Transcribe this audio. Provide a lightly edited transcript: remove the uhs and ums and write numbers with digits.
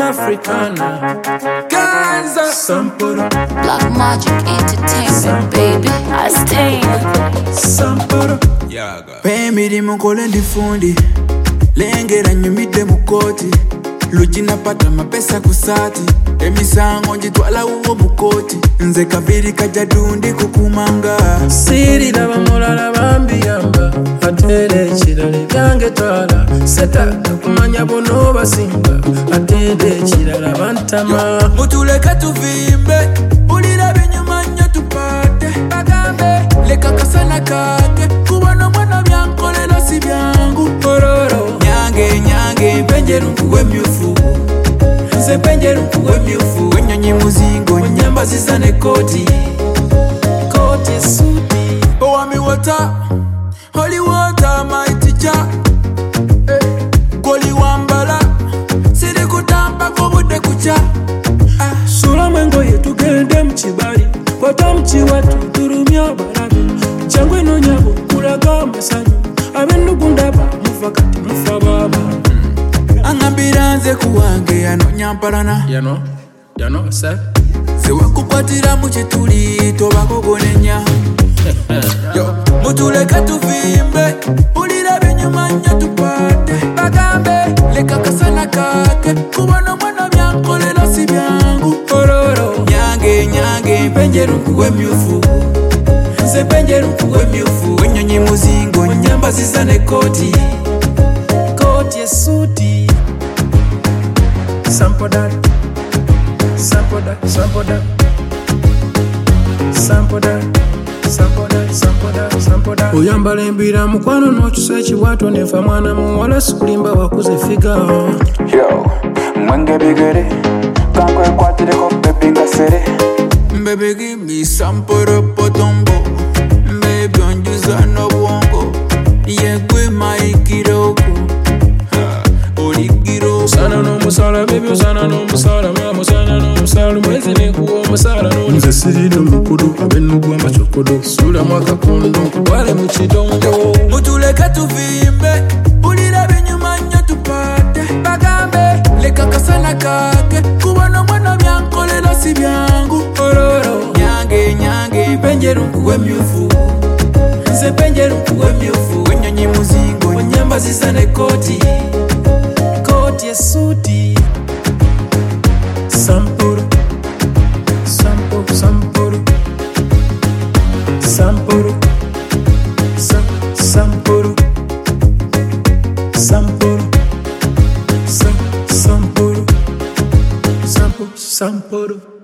Africana. Gaza Samporo. Black Magic Entertainment, baby. I stay Samporo. Pemiri mukole ndifundi lengera nyumide mukoti luchi napata mapesa kusati emisango njitwala uwo mukoti nze kabiri kajadundi kukumanga sirira bamulala bambiyamba atele ekirala byange twala seta kumanya bono basimba atele ekirala bantama mutuleka tuvimbe ulira binyuma nnyo tupate bagambe leka kasana kake kubona mwana byankolera si byangu ororo nyange penjeru nkuwe myufu nze penjeru nkuwe myufu wenyonyi muzingo nyamba zisane koti suti owami water holy water my teacher goli wambala siri kutampa kobude kucha sula mwengo yetu gende mchibali kwata mchi watu turumya barabi changwe no nyabo kulaga masanyu abenugundaba mufakati mufababa angambiranze kuwange yanonyamparana yano se sewakukwatira muchituli tobakogonenya mutuleka tuvimbe ulira binyuma nnyo tupate bagambe leka kasana kake kubona mwana byankolera si byangu ororo nyange penjeru nkuwe myufu nze penjeru nkuwe myufu wenyonyi muzingo nyamba zisane koti suti sampoda oyambala embira mukwano n'okyusa ekibwato nefa mwana muwala sikulimba wakuze figa yo mwenge bigere kankwekwatire baby ngasere baby give me some potombo baby onjuza n'obwongo yegwe maikiroko Sana no musala baby usana no musala mama usana no musala mwezi nekuwa musala no nze sirido mukudu abenugwa machokodo sula mwaka kondo wale muchidongo mutuleka tuvimbe ulira binyuma nnyo tupate bagambe leka kasana kake kubona mwana byankolera si byangu ororo nyange penjeru nkuwe myufu nze penjeru nkuwe myufu wenyonyi muzingo nyamba zisane koti suti samporo samporo